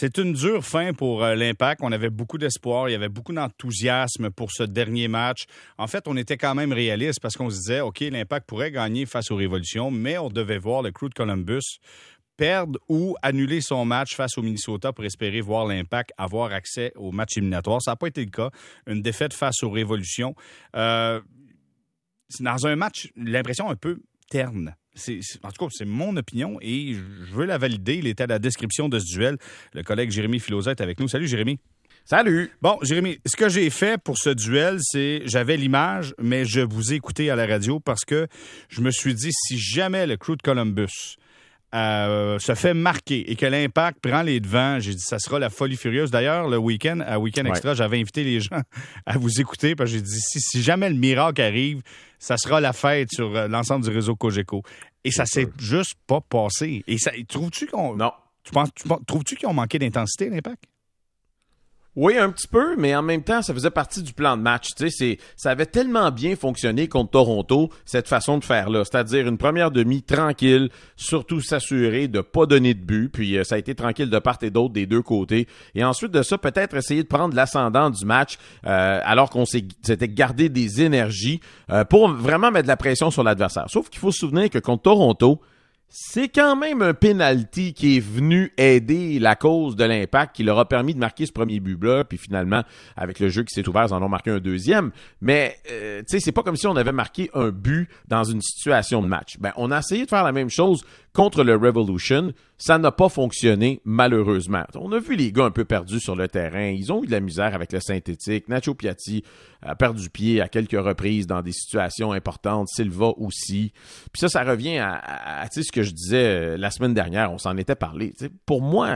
C'est une dure fin pour l'Impact. On avait beaucoup d'espoir. Il y avait beaucoup d'enthousiasme pour ce dernier match. En fait, on était quand même réaliste parce qu'on se disait, OK, l'Impact pourrait gagner face aux Révolutions, mais on devait voir le Crew de Columbus perdre ou annuler son match face au Minnesota pour espérer voir l'Impact avoir accès au match éliminatoire. Ça n'a pas été le cas. Une défaite face aux Révolutions. C'est dans un match, l'impression un peu terne. En tout cas, c'est mon opinion et je veux la valider. Il était à la description de ce duel. Le collègue Jérémy Filosa est avec nous. Salut, Jérémy. Salut! Bon, Jérémy, ce que j'ai fait pour ce duel, c'est j'avais l'image, mais je vous ai écouté à la radio parce que je me suis dit, si jamais le Crew de Columbus se fait marquer et que l'Impact prend les devants, j'ai dit ça sera la folie furieuse. D'ailleurs, le week-end, à Week-end Extra, j'avais invité les gens à vous écouter parce que j'ai dit si jamais le miracle arrive, ça sera la fête sur l'ensemble du réseau Cogeco. Et ça s'est juste pas passé. Et ça, trouves-tu qu'on... Non. Trouves-tu qu'ils ont manqué d'intensité, l'Impact? Oui, un petit peu, mais en même temps, ça faisait partie du plan de match. Tu sais, ça avait tellement bien fonctionné contre Toronto, cette façon de faire-là. C'est-à-dire une première demi tranquille, surtout s'assurer de pas donner de but, puis ça a été tranquille de part et d'autre des deux côtés. Et ensuite de ça, peut-être essayer de prendre l'ascendant du match, alors qu'on s'était gardé des énergies pour vraiment mettre de la pression sur l'adversaire. Sauf qu'il faut se souvenir que contre Toronto, c'est quand même un penalty qui est venu aider la cause de l'Impact, qui leur a permis de marquer ce premier but-là, puis finalement, avec le jeu qui s'est ouvert, ils en ont marqué un deuxième. Mais, tu sais, c'est pas comme si on avait marqué un but dans une situation de match. Ben, on a essayé de faire la même chose contre le Revolution. Ça n'a pas fonctionné, malheureusement. On a vu les gars un peu perdus sur le terrain. Ils ont eu de la misère avec le synthétique. Nacho Piatti a perdu pied à quelques reprises dans des situations importantes. Silva aussi. Puis ça revient à tu sais, ce que je disais la semaine dernière. On s'en était parlé. T'sais, pour moi,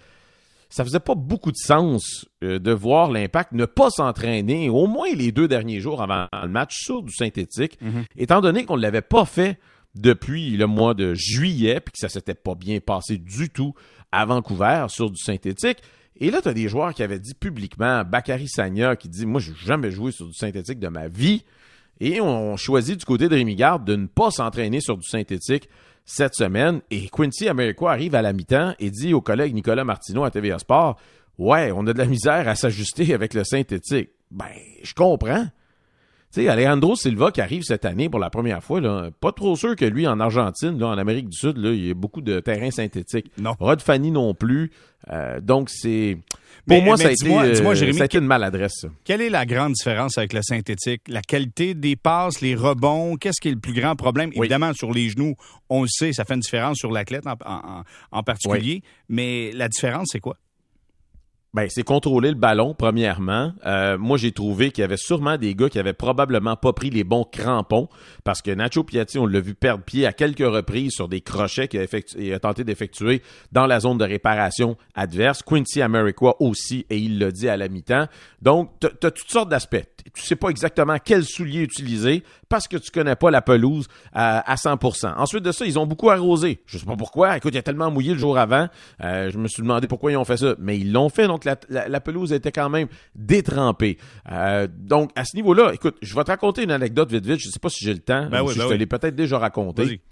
ça faisait pas beaucoup de sens de voir l'Impact ne pas s'entraîner au moins les 2 derniers jours avant le match sur du synthétique, étant donné qu'on ne l'avait pas fait depuis le mois de juillet, puis que ça s'était pas bien passé du tout à Vancouver sur du synthétique. Et là, tu as des joueurs qui avaient dit publiquement, Bakary Sagna qui dit « Moi, j'ai jamais joué sur du synthétique de ma vie. » Et on choisit du côté de Rémi Garde de ne pas s'entraîner sur du synthétique cette semaine. Et Quincy Américois arrive à la mi-temps et dit au collègue Nicolas Martineau à TVA Sport « Ouais, on a de la misère à s'ajuster avec le synthétique. » Ben, je comprends. Tu sais, Alejandro Silva qui arrive cette année pour la première fois, là, pas trop sûr que lui, en Argentine, là, en Amérique du Sud, là, il y a beaucoup de terrains synthétiques. Non. Rod Fanny non plus. Donc, c'est... Pour moi, ça a été une maladresse, ça. Quelle est la grande différence avec le synthétique? La qualité des passes, les rebonds, qu'est-ce qui est le plus grand problème? Oui. Évidemment, sur les genoux, on le sait, ça fait une différence sur l'athlète en particulier. Oui. Mais la différence, c'est quoi? Ben, c'est contrôler le ballon, premièrement. Moi, j'ai trouvé qu'il y avait sûrement des gars qui avaient probablement pas pris les bons crampons parce que Nacho Piatti, on l'a vu perdre pied à quelques reprises sur des crochets qu'il a tenté d'effectuer dans la zone de réparation adverse. Quincy Américois aussi, et il l'a dit à la mi-temps. Donc, t'as toutes sortes d'aspects. Tu sais pas exactement quel soulier utiliser parce que tu connais pas la pelouse à 100%. Ensuite de ça, ils ont beaucoup arrosé. Je sais pas pourquoi. Écoute, il a tellement mouillé le jour avant. Je me suis demandé pourquoi ils ont fait ça. Mais ils l'ont fait, donc la pelouse était quand même détrempée. Donc, à ce niveau-là, écoute, je vais te raconter une anecdote vite. Je sais pas si j'ai le temps. Je te l'ai peut-être déjà raconté. Vas-y.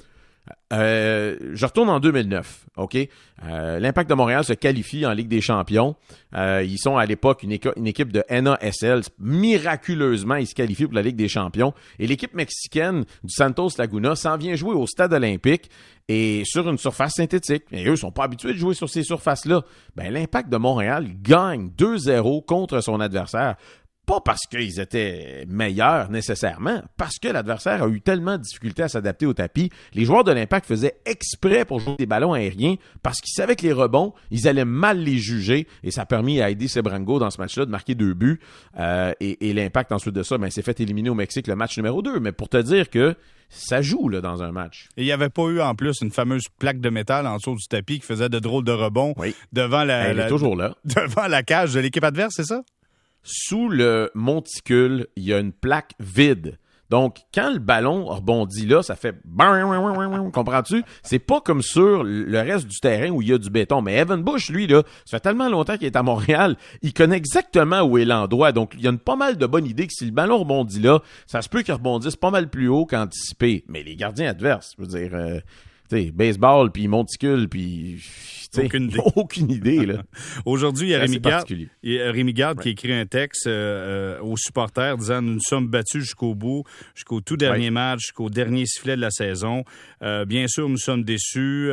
Je retourne en 2009, OK? L'Impact de Montréal se qualifie en Ligue des Champions. Ils sont à l'époque une équipe de NASL. Miraculeusement, ils se qualifient pour la Ligue des Champions. Et l'équipe mexicaine du Santos Laguna s'en vient jouer au Stade olympique et sur une surface synthétique. Et eux sont pas habitués de jouer sur ces surfaces-là. Ben, l'Impact de Montréal gagne 2-0 contre son adversaire. Pas parce qu'ils étaient meilleurs nécessairement, parce que l'adversaire a eu tellement de difficultés à s'adapter au tapis. Les joueurs de l'Impact faisaient exprès pour jouer des ballons aériens parce qu'ils savaient que les rebonds, ils allaient mal les juger et ça a permis à Eddie Sebrango dans ce match-là de marquer 2 buts. Et l'Impact, ensuite de ça, s'est fait éliminer au Mexique le match numéro 2. Mais pour te dire que ça joue là, dans un match. Et il n'y avait pas eu en plus une fameuse plaque de métal en dessous du tapis qui faisait de drôles de rebonds devant Elle est toujours là. Devant la cage de l'équipe adverse, c'est ça? Sous le monticule, il y a une plaque vide. Donc, quand le ballon rebondit là, ça fait... Comprends-tu? C'est pas comme sur le reste du terrain où il y a du béton. Mais Evan Bush, lui, là, ça fait tellement longtemps qu'il est à Montréal, il connaît exactement où est l'endroit. Donc, il y a une pas mal de bonne idée que si le ballon rebondit là, ça se peut qu'il rebondisse pas mal plus haut qu'anticipé. Mais les gardiens adverses, je veux dire... baseball, puis monticule, puis... Aucune idée, là. Aujourd'hui, il y a Rémi Garde qui écrit un texte aux supporters disant « Nous nous sommes battus jusqu'au bout, jusqu'au tout dernier match, jusqu'au dernier sifflet de la saison. Bien sûr, nous sommes déçus,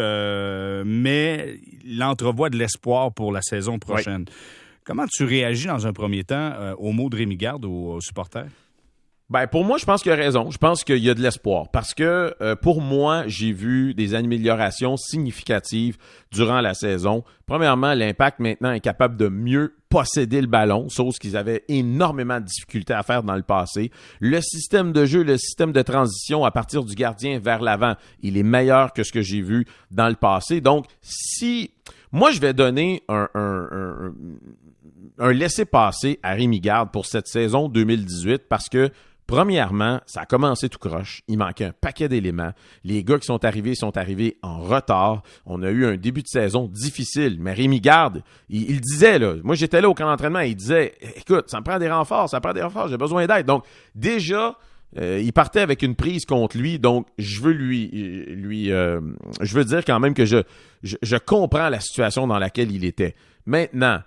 mais il entrevoit de l'espoir pour la saison prochaine. » Comment tu réagis dans un premier temps aux mots de Rémi Garde aux supporters? Ben pour moi, je pense qu'il a raison. Je pense qu'il y a de l'espoir parce que pour moi, j'ai vu des améliorations significatives durant la saison. Premièrement, l'Impact maintenant est capable de mieux posséder le ballon, chose qu'ils avaient énormément de difficultés à faire dans le passé. Le système de jeu, le système de transition à partir du gardien vers l'avant, il est meilleur que ce que j'ai vu dans le passé. Donc, si moi je vais donner un laissez-passer à Rémi Garde pour cette saison 2018 parce que premièrement, ça a commencé tout croche. Il manquait un paquet d'éléments. Les gars qui sont arrivés en retard. On a eu un début de saison difficile. Mais Rémi Garde, il disait, là, moi j'étais là au camp d'entraînement, il disait, écoute, ça me prend des renforts, j'ai besoin d'aide. Donc, déjà, il partait avec une prise contre lui. Donc, je veux je veux dire quand même que je comprends la situation dans laquelle il était. Maintenant,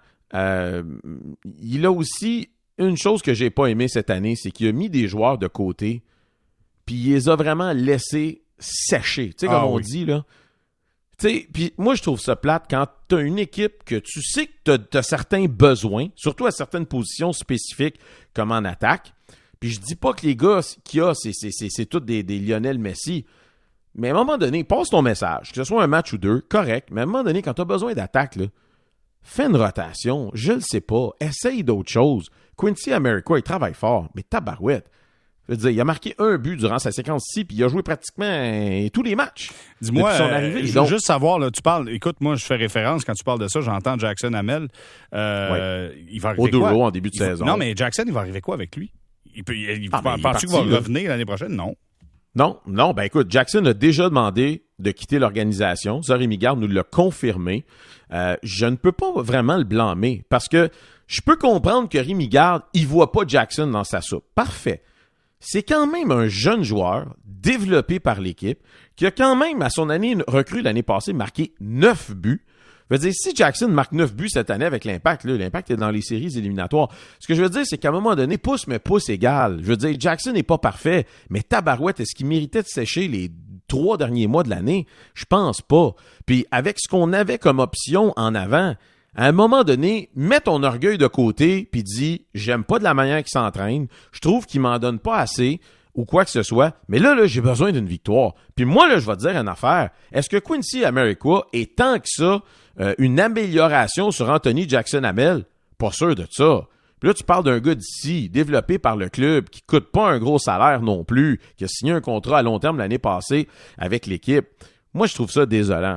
il a aussi une chose que j'ai pas aimé cette année, c'est qu'il a mis des joueurs de côté, puis il les a vraiment laissés sécher. Tu sais, comme on dit, là. Tu sais, puis moi, je trouve ça plate quand tu as une équipe que tu sais que tu as certains besoins, surtout à certaines positions spécifiques, comme en attaque. Puis je dis pas que les gars qu'il y a, c'est tous des Lionel Messi. Mais à un moment donné, passe ton message, que ce soit un match ou deux, correct. Mais à un moment donné, quand tu as besoin d'attaque, là, fais une rotation, je le sais pas, essaye d'autres choses. Quincy Amarikwa, il travaille fort, mais tabarouette. Je veux dire, il a marqué un but durant sa séquence-ci, puis il a joué pratiquement tous les matchs. Dis-moi, je veux juste savoir, là, tu parles, écoute, moi, je fais référence, quand tu parles de ça, j'entends Jackson Hamel. Il va arriver quoi? en début de saison. Non, mais Jackson, il va arriver quoi avec lui? Penses-tu qu'il va revenir l'année prochaine? Non. Non, ben écoute, Jackson a déjà demandé de quitter l'organisation. Ça, Rémi Garde nous l'a confirmé. Je ne peux pas vraiment le blâmer parce que je peux comprendre que Rémi Garde, il voit pas Jackson dans sa soupe. Parfait. C'est quand même un jeune joueur développé par l'équipe qui a quand même, à son année recrue l'année passée, marqué 9 buts. Je veux dire, si Jackson marque 9 buts cette année avec l'Impact, là, l'Impact est dans les séries éliminatoires. Ce que je veux dire, c'est qu'à un moment donné, pouce égale. Je veux dire, Jackson n'est pas parfait, mais tabarouette, est-ce qu'il méritait de sécher les 3 derniers mois de l'année? Je pense pas. Puis avec ce qu'on avait comme option en avant, à un moment donné, mets ton orgueil de côté puis dis, j'aime pas de la manière qu'il s'entraîne, je trouve qu'il m'en donne pas assez ou quoi que ce soit, mais là, j'ai besoin d'une victoire. Puis moi, là, je vais te dire une affaire. Est-ce que Quincy Amarikwa est tant que ça une amélioration sur Anthony Jackson-Hamel? Pas sûr de ça. Puis là, tu parles d'un gars d'ici, développé par le club, qui coûte pas un gros salaire non plus, qui a signé un contrat à long terme l'année passée avec l'équipe. Moi, je trouve ça désolant.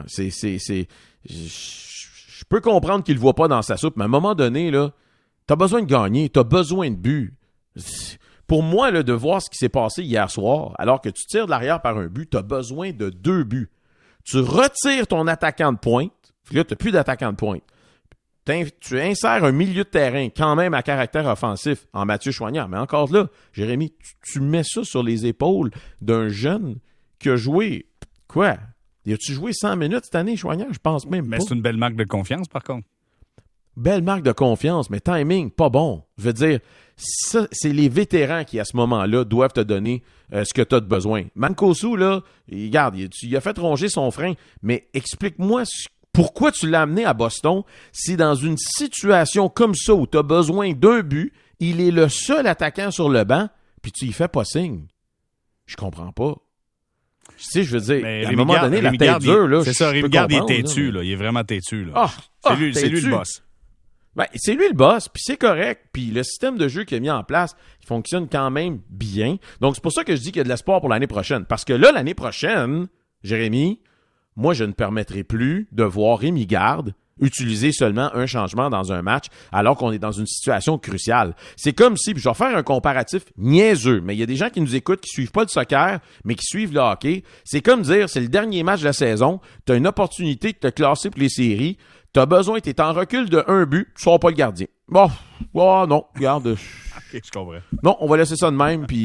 Je peux comprendre qu'il le voit pas dans sa soupe, mais à un moment donné, là, t'as besoin de gagner, t'as besoin de but. Pour moi, là, de voir ce qui s'est passé hier soir, alors que tu tires de l'arrière par un but, t'as besoin de 2 buts. Tu retires ton attaquant de pointe, puis là, t'as plus d'attaquant de pointe. Tu insères un milieu de terrain quand même à caractère offensif en Mathieu Choignard. Mais encore là, Jérémy, tu mets ça sur les épaules d'un jeune qui a joué, quoi? As-tu joué 100 minutes cette année, Choignard? Je pense même pas. Mais c'est une belle marque de confiance, par contre. Belle marque de confiance, mais timing, pas bon. Je veux dire, ça, c'est les vétérans qui, à ce moment-là, doivent te donner ce que tu as de besoin. Mancosu, là, regarde, il a fait ronger son frein, mais explique-moi pourquoi tu l'as amené à Boston si dans une situation comme ça où tu as besoin d'un but, il est le seul attaquant sur le banc, puis tu y fais pas signe. Je comprends pas. Tu sais, je veux dire, à un moment donné, la tête dure, là. C'est ça, Rémi Garde, il est têtu, là. Il est vraiment têtu, là. C'est lui le boss. Ben, c'est lui le boss, puis c'est correct. Puis le système de jeu qu'il a mis en place, il fonctionne quand même bien. Donc, c'est pour ça que je dis qu'il y a de l'espoir pour l'année prochaine. Parce que là, l'année prochaine, Jérémy, moi, je ne permettrai plus de voir Rémi Garde utiliser seulement un changement dans un match alors qu'on est dans une situation cruciale. C'est comme si, puis je vais faire un comparatif niaiseux, mais il y a des gens qui nous écoutent qui suivent pas le soccer, mais qui suivent le hockey. C'est comme dire, c'est le dernier match de la saison, tu as une opportunité de te classer pour les séries, tu as besoin, tu es en recul de 1 but, tu seras pas le gardien. Bon, non, regarde. OK, je comprends. Non, on va laisser ça de même, puis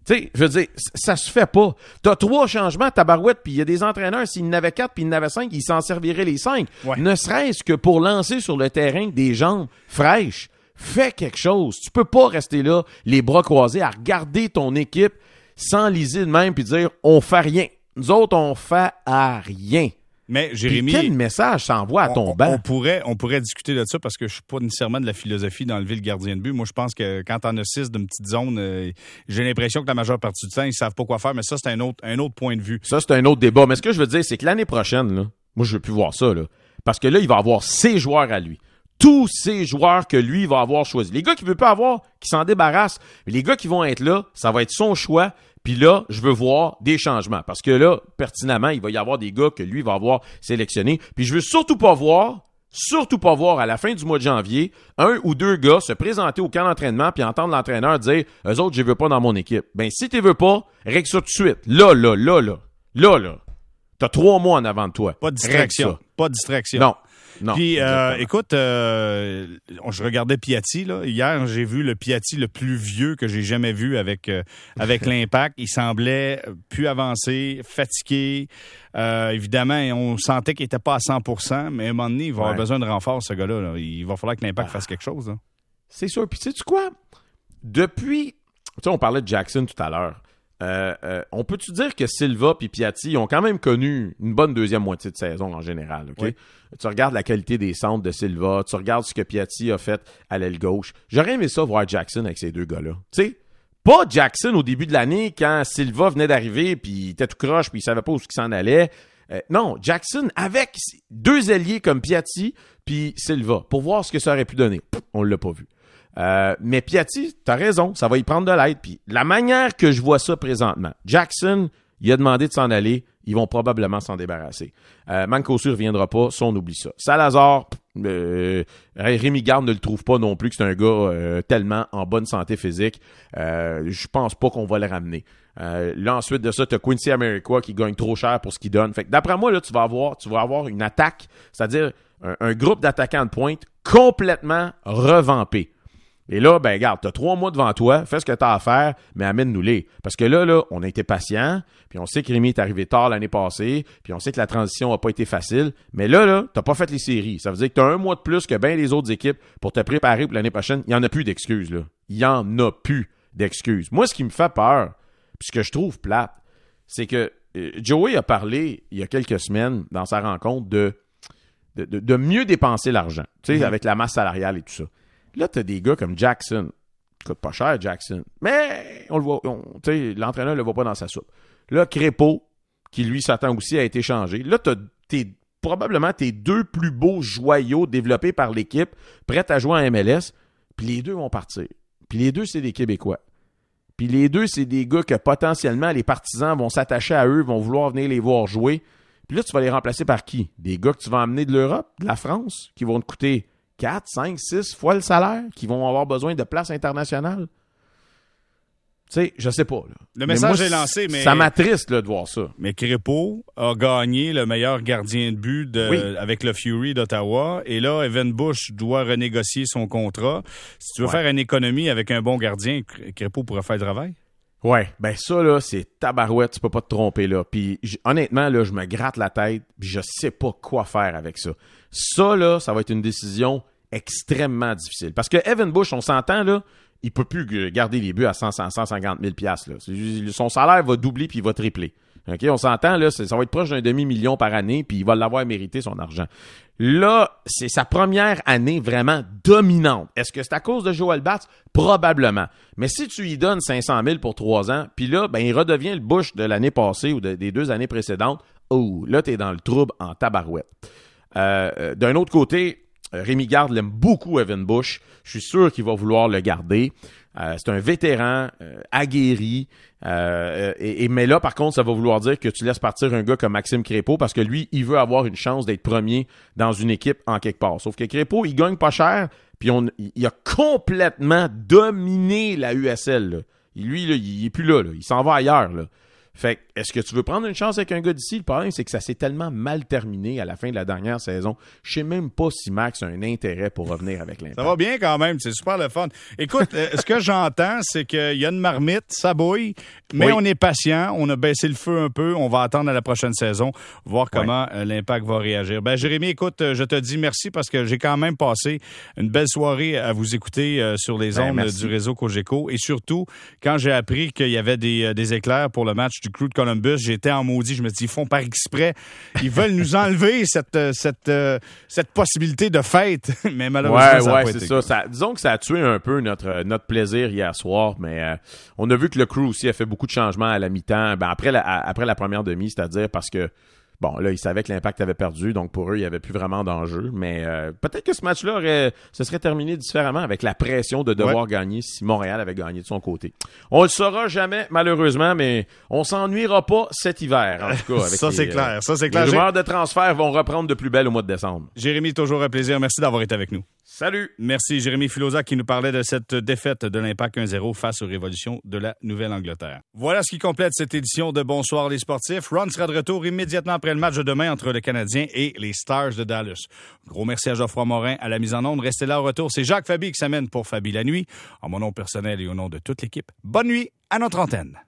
Tu sais, je veux dire, ça se fait pas. T'as 3 changements, tabarouette, puis il y a des entraîneurs, s'il y en avait 4 puis il y en avait 5, ils s'en serviraient les 5. Ouais. Ne serait-ce que pour lancer sur le terrain des jambes fraîches. Fais quelque chose. Tu peux pas rester là, les bras croisés, à regarder ton équipe sans liser de même puis dire, on fait rien. Nous autres, on fait à rien. Mais Jérémy, puis quel message ça envoie à ton banc? On pourrait discuter de ça parce que je suis pas nécessairement de la philosophie d'enlever le gardien de but. Moi, je pense que quand t'en as 6 d'une petite zone, j'ai l'impression que la majeure partie du temps, ils savent pas quoi faire, mais ça, c'est un autre point de vue. Ça, c'est un autre débat. Mais ce que je veux dire, c'est que l'année prochaine, là, moi, je veux plus voir ça, là. Parce que là, il va avoir ses joueurs à lui. Tous ces joueurs que lui va avoir choisis. Les gars qu'il veut pas avoir, qui s'en débarrassent. Les gars qui vont être là, ça va être son choix. Puis là, je veux voir des changements. Parce que là, pertinemment, il va y avoir des gars que lui va avoir sélectionnés. Puis je veux surtout pas voir à la fin du mois de janvier, 1 ou 2 gars se présenter au camp d'entraînement puis entendre l'entraîneur dire « Eux autres, je les veux pas dans mon équipe. » Ben, si tu veux pas, règle ça tout de suite. Là. T'as 3 mois en avant de toi. Pas de distraction. Pas de distraction. Non. Puis, écoute, je regardais Piatti, là. Hier, j'ai vu le Piatti le plus vieux que j'ai jamais vu avec l'Impact. Il semblait plus avancé, fatigué. Évidemment, on sentait qu'il était pas à 100%, mais à un moment donné, il va avoir besoin de renfort, ce gars-là. Là. Il va falloir que l'Impact fasse quelque chose. Là. C'est sûr. Puis, sais-tu quoi? Depuis... Tu sais, on parlait de Jackson tout à l'heure. On peut-tu dire que Silva et Piatti ont quand même connu une bonne deuxième moitié de saison en général, OK? Oui. Tu regardes la qualité des centres de Silva, tu regardes ce que Piatti a fait à l'aile gauche. J'aurais aimé ça voir Jackson avec ces 2 gars-là. Tu sais, pas Jackson au début de l'année quand Silva venait d'arriver puis il était tout croche puis il savait pas où il s'en allait. Non, Jackson avec 2 ailiers comme Piatti puis Silva pour voir ce que ça aurait pu donner. On l'a pas vu. Mais Piatti, t'as raison, ça va y prendre de l'aide. Puis la manière que je vois ça présentement, Jackson, il a demandé de s'en aller, ils vont probablement s'en débarrasser. Mancosu ne reviendra pas, ça on oublie ça. Salazar, Rémi Garde ne le trouve pas non plus que c'est un gars tellement en bonne santé physique. Je pense pas qu'on va le ramener. Là ensuite de ça, t'as Quincy Amarikwa qui gagne trop cher pour ce qu'il donne. Fait que d'après moi, là, tu vas avoir une attaque, c'est-à-dire un groupe d'attaquants de pointe complètement revampé. Et là, ben regarde, t'as 3 mois devant toi, fais ce que t'as à faire, mais amène-nous-les. Parce que là, on a été patient, puis on sait que Rémi est arrivé tard l'année passée, puis on sait que la transition n'a pas été facile, mais là, t'as pas fait les séries. Ça veut dire que t'as 1 mois de plus que bien les autres équipes pour te préparer pour l'année prochaine. Il n'y en a plus d'excuses, là. Il n'y en a plus d'excuses. Moi, ce qui me fait peur, puis ce que je trouve plate, c'est que Joey a parlé, il y a quelques semaines, dans sa rencontre, de mieux dépenser l'argent, tu sais, avec la masse salariale et tout ça. Là, t'as des gars comme Jackson. Il coûte pas cher, Jackson. Mais on le voit, l'entraîneur ne le voit pas dans sa soupe. Là, Crépeau, qui lui s'attend aussi à être échangé. Là, t'as probablement tes 2 plus beaux joyaux développés par l'équipe, prêts à jouer en MLS. Puis les 2 vont partir. Puis les 2, c'est des Québécois. Puis les 2, c'est des gars que potentiellement les partisans vont s'attacher à eux, vont vouloir venir les voir jouer. Puis là, tu vas les remplacer par qui? Des gars que tu vas emmener de l'Europe, de la France, qui vont te coûter 4, 5, 6 fois le salaire, qui vont avoir besoin de place internationale. Tu sais, je sais pas. Là. Le message est lancé, mais... Ça m'attriste là, de voir ça. Mais Crépeau a gagné le meilleur gardien de but avec le Fury d'Ottawa. Et là, Evan Bush doit renégocier son contrat. Si tu veux faire une économie avec un bon gardien, Crépeau pourrait faire le travail. Ouais, ben ça, là, c'est tabarouette, tu peux pas te tromper, là. Puis honnêtement, là, je me gratte la tête, puis je sais pas quoi faire avec ça. Ça, là, ça va être une décision extrêmement difficile. Parce que Evan Bush, on s'entend, là, il peut plus garder les buts à 150 000 $, là. Son salaire va doubler puis il va tripler. OK, on s'entend, là, ça va être proche d'un demi-million par année, puis il va l'avoir mérité, son argent. Là, c'est sa première année vraiment dominante. Est-ce que c'est à cause de Joel Batz? Probablement. Mais si tu lui donnes 500 000 pour 3 ans, puis là, ben, il redevient le Bush de l'année passée ou des 2 années précédentes, là, t'es dans le trouble en tabarouette. D'un autre côté, Rémi Garde l'aime beaucoup, Evan Bush. Je suis sûr qu'il va vouloir le garder. C'est un vétéran aguerri. Mais là, par contre, ça va vouloir dire que tu laisses partir un gars comme Maxime Crépeau parce que lui, il veut avoir une chance d'être premier dans une équipe en quelque part. Sauf que Crépeau, il gagne pas cher, puis il a complètement dominé la USL. Là. Lui, là, il est plus là. Il s'en va ailleurs. Là. Fait que, est-ce que tu veux prendre une chance avec un gars d'ici? Le problème, c'est que ça s'est tellement mal terminé à la fin de la dernière saison. Je sais même pas si Max a un intérêt pour revenir avec l'Impact. Ça va bien quand même, c'est super le fun. Écoute, ce que j'entends, c'est qu'il y a une marmite, ça bouille, mais on est patient, on a baissé le feu un peu, on va attendre à la prochaine saison, voir comment l'Impact va réagir. Ben Jérémy, écoute, je te dis merci parce que j'ai quand même passé une belle soirée à vous écouter sur les ondes du réseau Cogeco et surtout, quand j'ai appris qu'il y avait des éclairs pour le match du Crew de Columbus, j'étais en maudit, je me dis, ils font par exprès, ils veulent nous enlever cette possibilité de fête, mais malheureusement, ça n'a pas été. Ça. Disons que ça a tué un peu notre plaisir hier soir, mais on a vu que le Crew aussi a fait beaucoup de changements à la mi-temps, après la première demi, c'est-à-dire parce que bon, là, ils savaient que l'Impact avait perdu, donc pour eux, il n'y avait plus vraiment d'enjeu. Mais peut-être que ce match-là se serait terminé différemment avec la pression de devoir gagner si Montréal avait gagné de son côté. On le saura jamais, malheureusement, mais on s'ennuiera pas cet hiver, en tout cas. Avec ça, c'est clair. Ça, c'est clair. Les rumeurs de transfert vont reprendre de plus belle au mois de décembre. Jérémy, toujours un plaisir. Merci d'avoir été avec nous. Salut! Merci, Jérémy Filosa, qui nous parlait de cette défaite de l'Impact 1-0 face aux Révolutions de la Nouvelle-Angleterre. Voilà ce qui complète cette édition de Bonsoir les sportifs. Ron sera de retour immédiatement après le match de demain entre le Canadien et les Stars de Dallas. Gros merci à Geoffroy Morin à la mise en onde. Restez là au retour. C'est Jacques Fabi qui s'amène pour Fabi la nuit. En mon nom personnel et au nom de toute l'équipe, bonne nuit à notre antenne.